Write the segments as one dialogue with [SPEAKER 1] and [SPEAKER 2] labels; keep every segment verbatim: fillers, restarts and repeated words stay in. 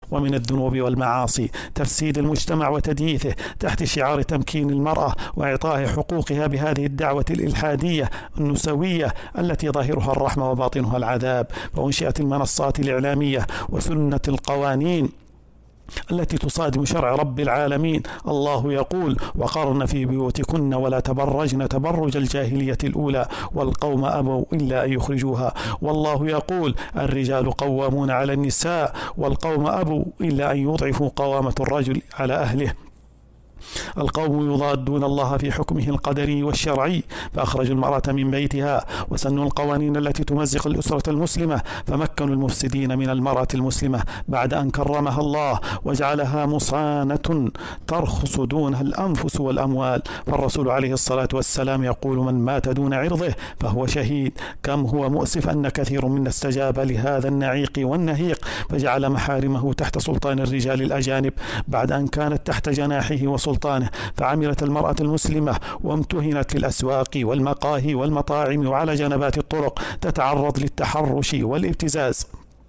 [SPEAKER 1] ومن الذنوب والمعاصي تفسيد المجتمع وتدييثه تحت شعار تمكين المرأة وإعطائها حقوقها بهذه الدعوة الإلحادية النسوية التي ظاهرها الرحمة وباطنها العذاب. فأنشئت المنصات الإعلامية وسنة القوانين التي تصادم شرع رب العالمين. الله يقول: وقرن في بيوتكن ولا تبرجن تبرج الجاهلية الأولى والقوم أبوا إلا أن يخرجوها. والله يقول: الرجال قوامون على النساء والقوم أبوا إلا أن يضعفوا قوامة الرجل على أهله. القوم يضادون الله في حكمه القدري والشرعي فأخرجوا المرأة من بيتها وسنوا القوانين التي تمزق الأسرة المسلمة، فمكنوا المفسدين من المرأة المسلمة بعد أن كرمها الله وجعلها مصانة ترخص دونها الأنفس والأموال. فالرسول عليه الصلاة والسلام يقول: من مات دون عرضه فهو شهيد. كم هو مؤسف أن كثير منا استجاب لهذا النعيق والنهيق فجعل محارمه تحت سلطان الرجال الأجانب بعد أن كانت تحت جناحه وسلطانه، فعملت المرأة المسلمة وامتهنت في الأسواق والمقاهي والمطاعم وعلى جنبات الطرق تتعرض للتحرش والابتزاز،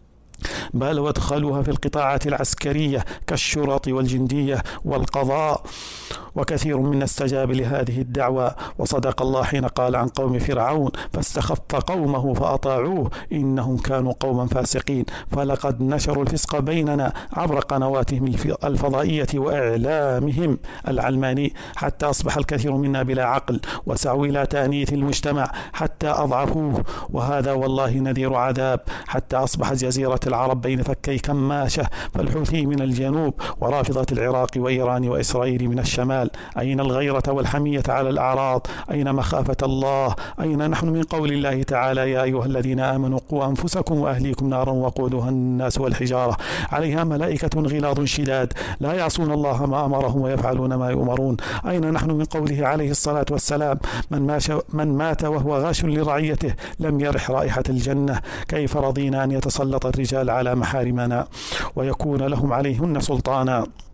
[SPEAKER 1] بل وادخلوها في القطاعات العسكرية كالشرط والجندية والقضاء. وكثير منا استجاب لهذه الدعوة. وصدق الله حين قال عن قوم فرعون: فاستخف قومه فأطاعوه إنهم كانوا قوما فاسقين. فلقد نشروا الفسق بيننا عبر قنواتهم الفضائية وإعلامهم العلماني حتى أصبح الكثير منا بلا عقل، وسعوا إلى تأنيث المجتمع حتى أضعفوه. وهذا والله نذير عذاب حتى أصبحت جزيرة العرب بين فكي كماشة، فالحوثي من الجنوب ورافضة العراق وإيران وإسرائيل من الشمال. أين الغيرة والحمية على الأعراض؟ أين مخافة الله؟ أين نحن من قول الله تعالى: يا أيها الذين آمنوا قوا أنفسكم وأهليكم نارا وقودها الناس والحجارة عليها ملائكة غلاظ شداد لا يعصون الله ما أمرهم ويفعلون ما يؤمرون. أين نحن من قوله عليه الصلاة والسلام: من, من مات وهو غاش لرعيته لم يرح رائحة الجنة. كيف رضينا أن يتسلط الرجال على محارمنا ويكون لهم عليهن سلطانا؟